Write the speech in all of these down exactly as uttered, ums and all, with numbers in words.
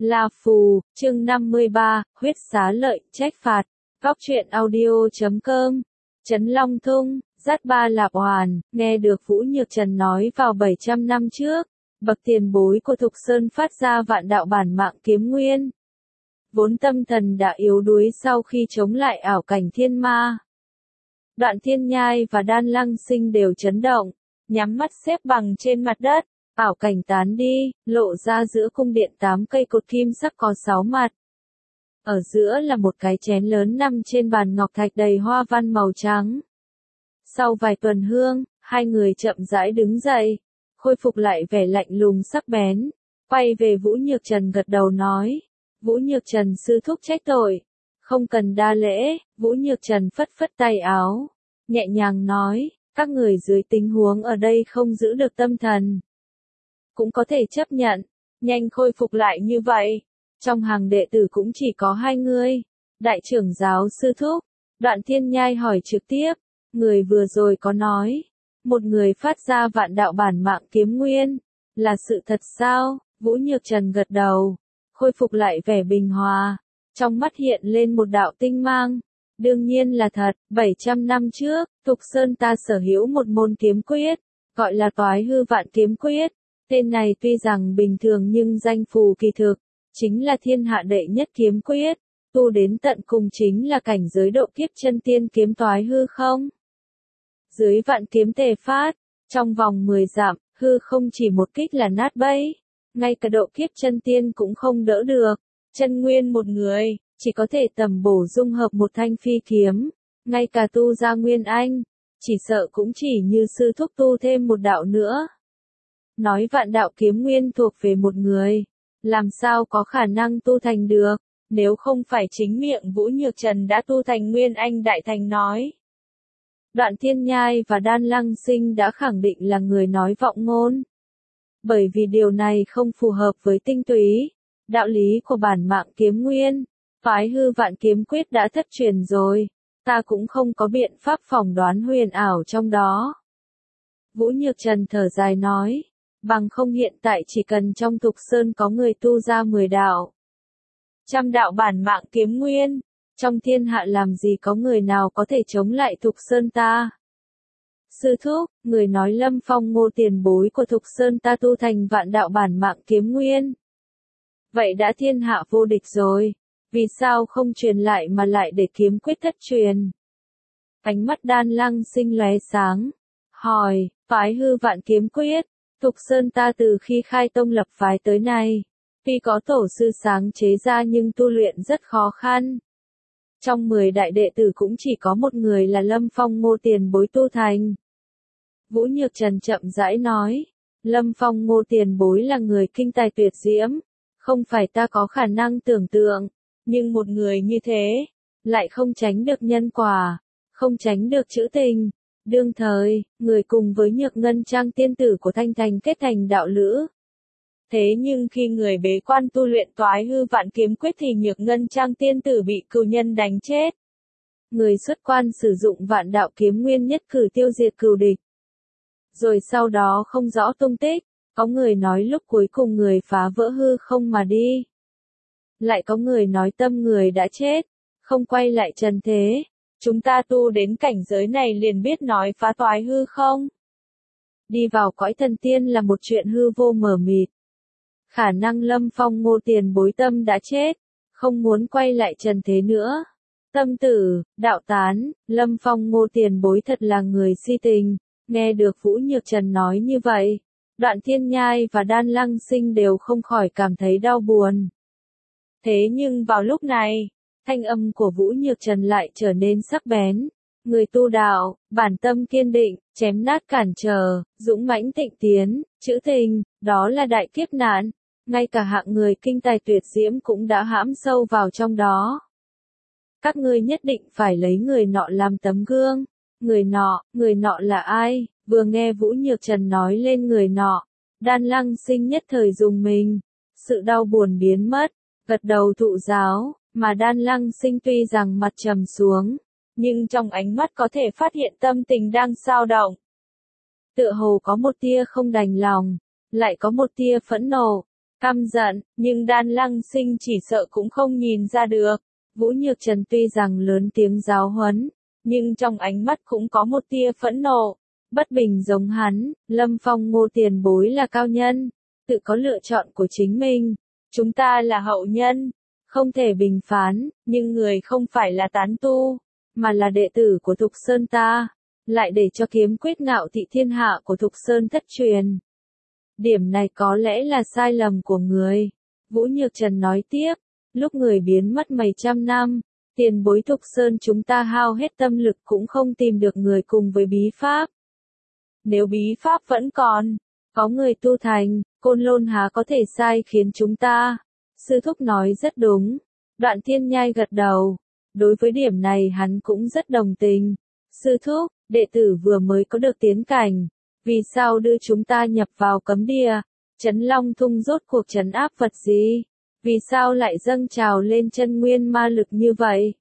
La Phù, chương năm mươi ba, huyết xá lợi, trách phạt. Góc truyện audio chấm com. Trấn Long Thung, dắt ba lạp hoàn, nghe được Vũ Nhược Trần nói vào bảy trăm năm trước, bậc tiền bối của Thục Sơn phát ra vạn đạo bản mạng kiếm nguyên. Vốn tâm thần đã yếu đuối sau khi chống lại ảo cảnh thiên ma. Đoạn Thiên Nhai và Đan Lăng Sinh đều chấn động, nhắm mắt xếp bằng trên mặt đất, ảo cảnh tán đi, lộ ra giữa cung điện tám cây cột kim sắc có sáu mặt. Ở giữa là một cái chén lớn nằm trên bàn ngọc thạch đầy hoa văn màu trắng. Sau vài tuần hương, hai người chậm rãi đứng dậy, khôi phục lại vẻ lạnh lùng sắc bén, quay về Vũ Nhược Trần gật đầu nói. Vũ Nhược Trần sư thúc trách tội, không cần đa lễ. Vũ Nhược Trần phất phất tay áo, nhẹ nhàng nói, các người dưới tình huống ở đây không giữ được tâm thần, cũng có thể chấp nhận, nhanh khôi phục lại như vậy. Trong hàng đệ tử cũng chỉ có hai người. Đại trưởng giáo sư thúc, Đoạn Thiên Nhai hỏi trực tiếp, người vừa rồi có nói, một người phát ra vạn đạo bản mạng kiếm nguyên, là sự thật sao? Vũ Nhược Trần gật đầu, khôi phục lại vẻ bình hòa, trong mắt hiện lên một đạo tinh mang. Đương nhiên là thật, bảy trăm năm trước, Thục Sơn ta sở hữu một môn kiếm quyết, gọi là Toái Hư Vạn Kiếm Quyết. Tên này tuy rằng bình thường nhưng danh phù kỳ thực, chính là thiên hạ đệ nhất kiếm quyết, tu đến tận cùng chính là cảnh giới độ kiếp chân tiên kiếm toái hư không. Dưới vạn kiếm tề phát, trong vòng mười dặm, hư không chỉ một kích là nát bấy, ngay cả độ kiếp chân tiên cũng không đỡ được. Chân nguyên một người, chỉ có thể tầm bổ dung hợp một thanh phi kiếm, ngay cả tu ra nguyên anh, chỉ sợ cũng chỉ như sư thúc tu thêm một đạo nữa. Nói vạn đạo kiếm nguyên thuộc về một người, làm sao có khả năng tu thành được, nếu không phải chính miệng Vũ Nhược Trần đã tu thành nguyên anh đại thành nói. Đoạn Thiên Nhai và Đan Lăng Sinh đã khẳng định là người nói vọng ngôn. Bởi vì điều này không phù hợp với tinh túy, đạo lý của bản mạng kiếm nguyên, Toái Hư Vạn Kiếm Quyết đã thất truyền rồi, ta cũng không có biện pháp phỏng đoán huyền ảo trong đó. Vũ Nhược Trần thở dài nói, bằng không hiện tại chỉ cần trong Thục Sơn có người tu ra mười đạo, trăm đạo bản mạng kiếm nguyên, trong thiên hạ làm gì có người nào có thể chống lại Thục Sơn ta. Sư thúc, người nói Lâm Phong Ngô tiền bối của Thục Sơn ta tu thành vạn đạo bản mạng kiếm nguyên. Vậy đã thiên hạ vô địch rồi, vì sao không truyền lại mà lại để kiếm quyết thất truyền? Ánh mắt Đan Lăng Sinh lóe sáng, hỏi, Toái Hư Vạn Kiếm Quyết, Thục Sơn ta từ khi khai tông lập phái tới nay, tuy có tổ sư sáng chế ra nhưng tu luyện rất khó khăn. Trong mười đại đệ tử cũng chỉ có một người là Lâm Phong Ngô tiền bối tu thành. Vũ Nhược Trần chậm rãi nói, Lâm Phong Ngô tiền bối là người kinh tài tuyệt diễm, không phải ta có khả năng tưởng tượng, nhưng một người như thế, lại không tránh được nhân quả, không tránh được trữ tình. Đương thời, người cùng với Nhược Ngân Trang tiên tử của Thanh Thành kết thành đạo lữ. Thế nhưng khi người bế quan tu luyện Toái Hư Vạn Kiếm Quyết thì Nhược Ngân Trang tiên tử bị cừu nhân đánh chết. Người xuất quan sử dụng vạn đạo kiếm nguyên nhất cử tiêu diệt cừu địch. Rồi sau đó không rõ tung tích, có người nói lúc cuối cùng người phá vỡ hư không mà đi. Lại có người nói tâm người đã chết, không quay lại trần thế. Chúng ta tu đến cảnh giới này liền biết nói phá toái hư không. Đi vào cõi thần tiên là một chuyện hư vô mờ mịt. Khả năng Lâm Phong Ngô tiền bối tâm đã chết, không muốn quay lại trần thế nữa. Tâm tử, đạo tán, Lâm Phong Ngô tiền bối thật là người si tình. Nghe được Vũ Nhược Trần nói như vậy, Đoạn Thiên Nhai và Đan Lăng Sinh đều không khỏi cảm thấy đau buồn. Thế nhưng vào lúc này, thanh âm của Vũ Nhược Trần lại trở nên sắc bén. Người tu đạo, bản tâm kiên định, chém nát cản trở, dũng mãnh tịnh tiến, trữ tình, đó là đại kiếp nạn. Ngay cả hạng người kinh tài tuyệt diễm cũng đã hãm sâu vào trong đó. Các ngươi nhất định phải lấy người nọ làm tấm gương. Người nọ, người nọ là ai? Vừa nghe Vũ Nhược Trần nói lên người nọ, Đan Lăng Sinh nhất thời dùng mình. Sự đau buồn biến mất, gật đầu thụ giáo. Mà Đan Lăng Sinh tuy rằng mặt trầm xuống, nhưng trong ánh mắt có thể phát hiện tâm tình đang xao động. Tựa hồ có một tia không đành lòng, lại có một tia phẫn nộ. căm giận, nhưng Đan Lăng Sinh chỉ sợ cũng không nhìn ra được. Vũ Nhược Trần tuy rằng lớn tiếng giáo huấn, nhưng trong ánh mắt cũng có một tia phẫn nộ. Bất bình giống hắn, Lâm Phong Ngô tiền bối là cao nhân, tự có lựa chọn của chính mình. Chúng ta là hậu nhân, không thể bình phán, nhưng người không phải là tán tu, mà là đệ tử của Thục Sơn ta, lại để cho kiếm quyết ngạo thị thiên hạ của Thục Sơn thất truyền. Điểm này có lẽ là sai lầm của người. Vũ Nhược Trần nói tiếp, lúc người biến mất mấy trăm năm, tiền bối Thục Sơn chúng ta hao hết tâm lực cũng không tìm được người cùng với bí pháp. Nếu bí pháp vẫn còn, có người tu thành, Côn Lôn há có thể sai khiến chúng ta. Sư thúc nói rất đúng. Đoạn Thiên Nhai gật đầu. Đối với điểm này hắn cũng rất đồng tình. Sư thúc, đệ tử vừa mới có được tiến cảnh. Vì sao đưa chúng ta nhập vào cấm địa? Trấn Long Thung rốt cuộc trấn áp vật gì? Vì sao lại dâng trào lên chân nguyên ma lực như vậy?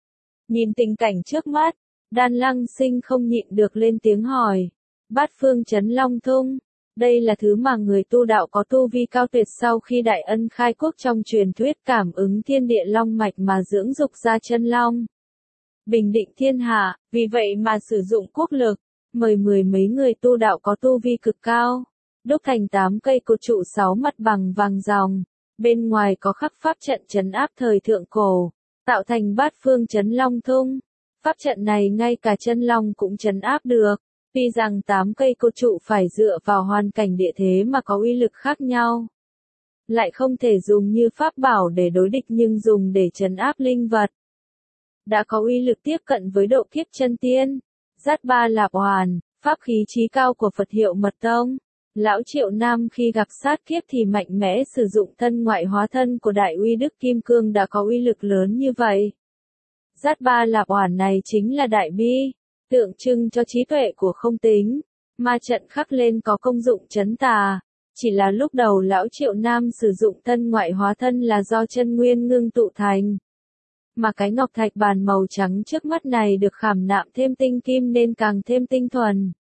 Nhìn tình cảnh trước mắt, Đan Lăng Sinh không nhịn được lên tiếng hỏi. Bát phương Trấn Long Thung, đây là thứ mà người tu đạo có tu vi cao tuyệt sau khi đại ân khai quốc trong truyền thuyết cảm ứng thiên địa long mạch mà dưỡng dục ra chân long. Bình định thiên hạ, vì vậy mà sử dụng quốc lực, mời mười mấy người tu đạo có tu vi cực cao, đúc thành tám cây cột trụ sáu mặt bằng vàng ròng, bên ngoài có khắc pháp trận trấn áp thời thượng cổ, tạo thành bát phương Trấn Long Thung. Pháp trận này ngay cả chân long cũng trấn áp được. Tuy rằng tám cây cột trụ phải dựa vào hoàn cảnh địa thế mà có uy lực khác nhau, lại không thể dùng như pháp bảo để đối địch nhưng dùng để trấn áp linh vật. Đã có uy lực tiếp cận với độ kiếp chân tiên. Dát Ba Lạp Hoàn, pháp khí chí cao của Phật hiệu Mật Tông. Lão Triệu Nam khi gặp sát kiếp thì mạnh mẽ sử dụng thân ngoại hóa thân của Đại Uy Đức Kim Cương đã có uy lực lớn như vậy. Dát Ba Lạp Hoàn này chính là Đại Bi, tượng trưng cho trí tuệ của không tính. Ma trận khắc lên có công dụng trấn tà. Chỉ là lúc đầu Lão Triệu Nam sử dụng thân ngoại hóa thân là do chân nguyên ngưng tụ thành. Mà cái ngọc thạch bàn màu trắng trước mắt này được khảm nạm thêm tinh kim nên càng thêm tinh thuần.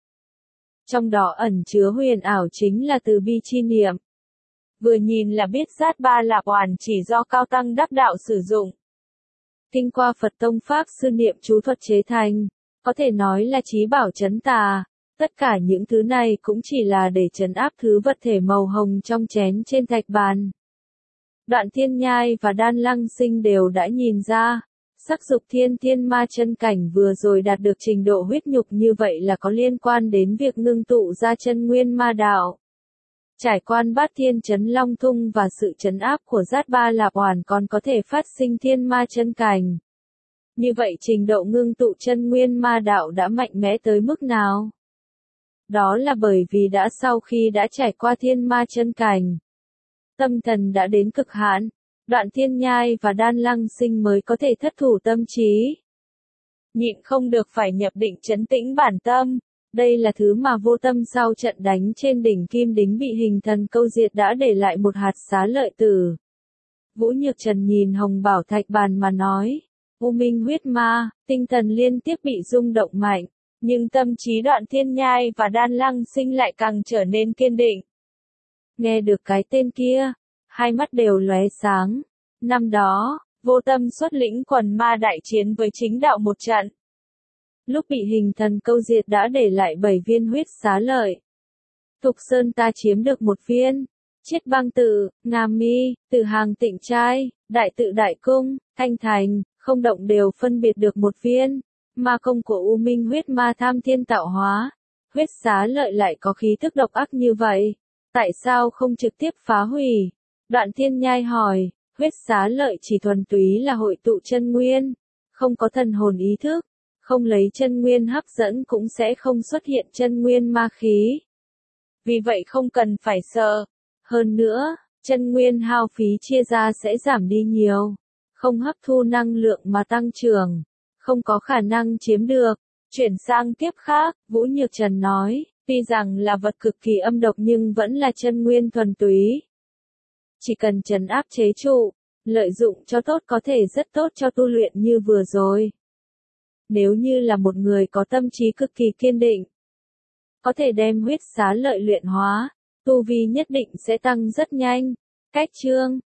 Trong đó ẩn chứa huyền ảo chính là từ bi chi niệm. Vừa nhìn là biết Dát Ba Lạp Hoàn chỉ do cao tăng đắc đạo sử dụng. Kinh qua Phật tông pháp sư niệm chú thuật chế thành, có thể nói là chí bảo trấn tà. Tất cả những thứ này cũng chỉ là để trấn áp thứ vật thể màu hồng trong chén trên thạch bàn. Đoạn Thiên Nhai và Đan Lăng Sinh đều đã nhìn ra, sắc dục thiên thiên ma chân cảnh vừa rồi đạt được trình độ huyết nhục như vậy là có liên quan đến việc ngưng tụ ra chân nguyên ma đạo. Trải quan bát thiên Trấn Long Thung và sự trấn áp của Dát Ba Lạp Hoàn còn có thể phát sinh thiên ma chân cảnh. Như vậy trình độ ngưng tụ chân nguyên ma đạo đã mạnh mẽ tới mức nào? Đó là bởi vì đã sau khi đã trải qua thiên ma chân cảnh, tâm thần đã đến cực hạn, Đoạn Thiên Nhai và Đan Lăng Sinh mới có thể thất thủ tâm trí. Nhịn không được phải nhập định trấn tĩnh bản tâm. Đây là thứ mà vô tâm sau trận đánh trên đỉnh Kim Đính bị hình thần câu diệt đã để lại một hạt xá lợi tử. Vũ Nhược Trần nhìn hồng bảo thạch bàn mà nói, U Minh huyết ma, tinh thần liên tiếp bị rung động mạnh, nhưng tâm trí Đoạn Thiên Nhai và Đan Lăng Sinh lại càng trở nên kiên định. Nghe được cái tên kia, hai mắt đều lóe sáng. Năm đó, vô tâm xuất lĩnh quần ma đại chiến với chính đạo một trận. Lúc bị hình thần câu diệt đã để lại bảy viên huyết xá lợi. Thục Sơn ta chiếm được một viên. Chiết Băng Tự, Nga Mi, Tử Hàng Tịnh Trai, Đại Tự Đại Cung, Thanh Thành, Không Động đều phân biệt được một viên. Ma công của U Minh huyết ma tham thiên tạo hóa. Huyết xá lợi lại có khí thức độc ác như vậy. Tại sao không trực tiếp phá hủy? Đoạn Thiên Nhai hỏi, huyết xá lợi chỉ thuần túy là hội tụ chân nguyên, không có thần hồn ý thức, không lấy chân nguyên hấp dẫn cũng sẽ không xuất hiện chân nguyên ma khí. Vì vậy không cần phải sợ. Hơn nữa, chân nguyên hao phí chia ra sẽ giảm đi nhiều, không hấp thu năng lượng mà tăng trưởng, không có khả năng chiếm được. Chuyển sang tiếp khác, Vũ Nhược Trần nói, tuy rằng là vật cực kỳ âm độc nhưng vẫn là chân nguyên thuần túy. Chỉ cần trấn áp chế trụ, lợi dụng cho tốt có thể rất tốt cho tu luyện như vừa rồi. Nếu như là một người có tâm trí cực kỳ kiên định, có thể đem huyết xá lợi luyện hóa, tu vi nhất định sẽ tăng rất nhanh. Cách chương